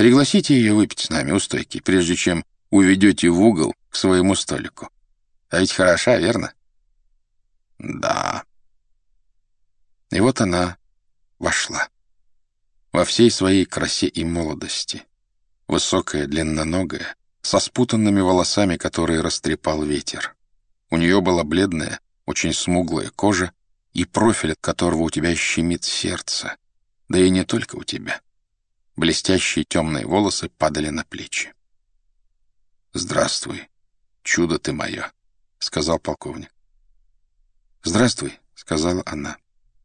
Пригласите ее выпить с нами у стойки, прежде чем уведете в угол к своему столику. А ведь хороша, верно? Да. И вот она вошла. Во всей своей красе и молодости. Высокая, длинноногая, со спутанными волосами, которые растрепал ветер. У нее была бледная, очень смуглая кожа и профиль, от которого у тебя щемит сердце. Да и не только у тебя. Блестящие темные волосы падали на плечи. «Здравствуй, чудо ты мое», — сказал полковник. «Здравствуй», — сказала она.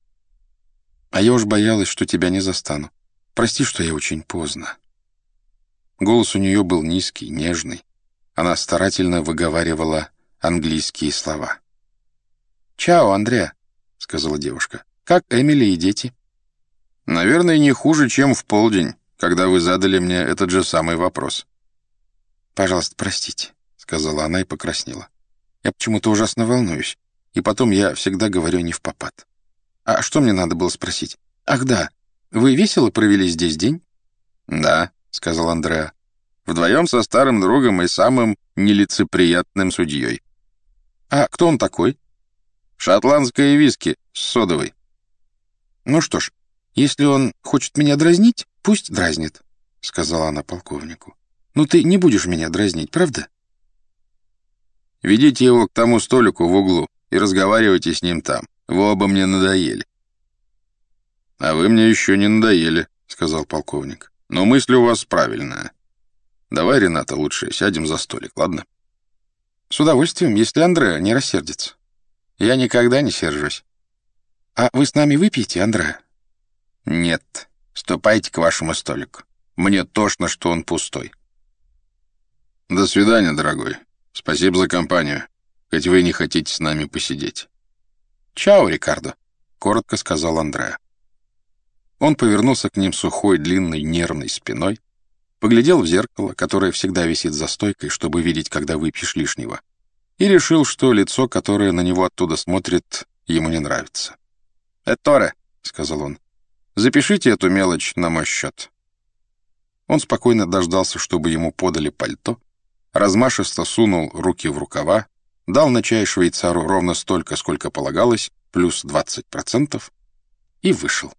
«А я уж боялась, что тебя не застану. Прости, что я очень поздно». Голос у нее был низкий, нежный. Она старательно выговаривала английские слова. «Чао, Андреа», — сказала девушка. «Как Эмили и дети?» «Наверное, не хуже, чем в полдень, когда вы задали мне этот же самый вопрос». «Пожалуйста, простите», — сказала она и покраснела. «Я почему-то ужасно волнуюсь, и потом я всегда говорю не впопад. А что мне надо было спросить? Ах да, вы весело провели здесь день?» «Да», — сказал Андреа, «вдвоем со старым другом и самым нелицеприятным судьей». «А кто он такой?» «Шотландское виски с содовой». «Ну что ж, если он хочет меня дразнить, пусть дразнит», — сказала она полковнику. «Но ты не будешь меня дразнить, правда?» «Ведите его к тому столику в углу и разговаривайте с ним там. Вы оба мне надоели». «А вы мне еще не надоели», — сказал полковник. «Но мысль у вас правильная. Давай, Рената, лучше сядем за столик, ладно?» «С удовольствием, если Андреа не рассердится». «Я никогда не сержусь». «А вы с нами выпьете, Андреа?» «Нет. Ступайте к вашему столику. Мне тошно, что он пустой». «До свидания, дорогой. Спасибо за компанию, хоть вы не хотите с нами посидеть». «Чао, Рикардо», — коротко сказал Андреа. Он повернулся к ним сухой, длинной, нервной спиной, поглядел в зеркало, которое всегда висит за стойкой, чтобы видеть, когда выпьешь лишнего, и решил, что лицо, которое на него оттуда смотрит, ему не нравится. «Этторе», — сказал он, — «запишите эту мелочь на мой счет». Он спокойно дождался, чтобы ему подали пальто, размашисто сунул руки в рукава, дал на чай швейцару ровно столько, сколько полагалось, плюс 20%, и вышел.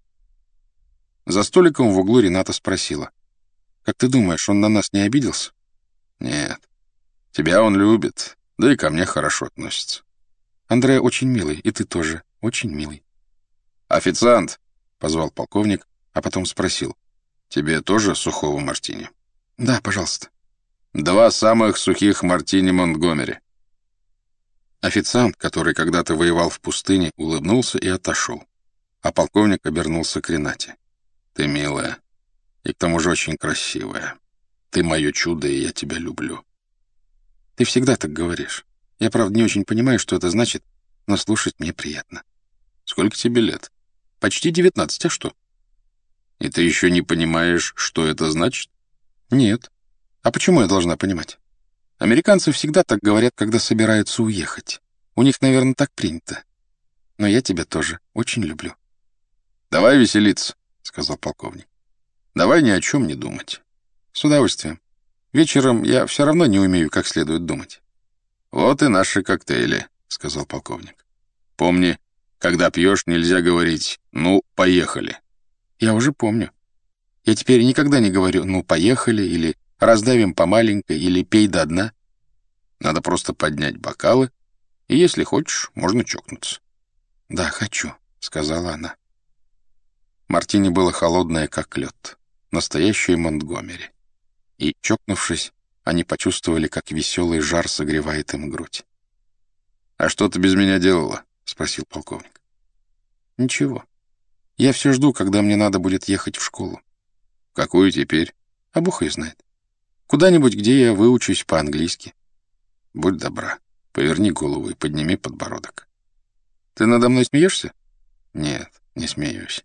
За столиком в углу Рената спросила: «Как ты думаешь, он на нас не обиделся?» «Нет. Тебя он любит, да и ко мне хорошо относится». «Андреа очень милый, и ты тоже очень милый». «Официант!» — позвал полковник, а потом спросил: «Тебе тоже сухого мартини?» «Да, пожалуйста». 2 самых сухих мартини Монтгомери». Официант, который когда-то воевал в пустыне, улыбнулся и отошел, а полковник обернулся к Ренате. «Ты милая, и к тому же очень красивая. Ты мое чудо, и я тебя люблю». «Ты всегда так говоришь. Я, правда, не очень понимаю, что это значит, но слушать мне приятно». «Сколько тебе лет?» «Почти 19, а что?» «И ты еще не понимаешь, что это значит?» «Нет. А почему я должна понимать? Американцы всегда так говорят, когда собираются уехать. У них, наверное, так принято. Но я тебя тоже очень люблю». «Давай веселиться», — сказал полковник. «Давай ни о чем не думать». «С удовольствием. Вечером я все равно не умею как следует думать». «Вот и наши коктейли», — сказал полковник. «Помни, когда пьешь, нельзя говорить «ну, поехали». «Я уже помню. Я теперь никогда не говорю «ну, поехали» или «раздавим по маленькой» или «пей до дна». Надо просто поднять бокалы, и, если хочешь, можно чокнуться». «Да, хочу», — сказала она. Мартини было холодное, как лед. Настоящее Монтгомери. И, чокнувшись, они почувствовали, как веселый жар согревает им грудь. «А что ты без меня делала?» — спросил полковник. «Ничего. Я все жду, когда мне надо будет ехать в школу». «Какую теперь?» «А бог ее знает. Куда-нибудь, где я выучусь по-английски». «Будь добра, поверни голову и подними подбородок». «Ты надо мной смеешься?» «Нет, не смеюсь».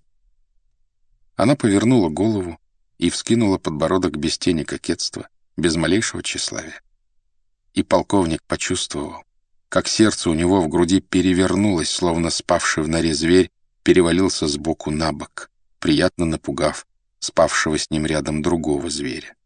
Она повернула голову и вскинула подбородок без тени кокетства, без малейшего тщеславия. И полковник почувствовал, как сердце у него в груди перевернулось, словно спавший в норе зверь перевалился с боку на бок, приятно напугав спавшего с ним рядом другого зверя.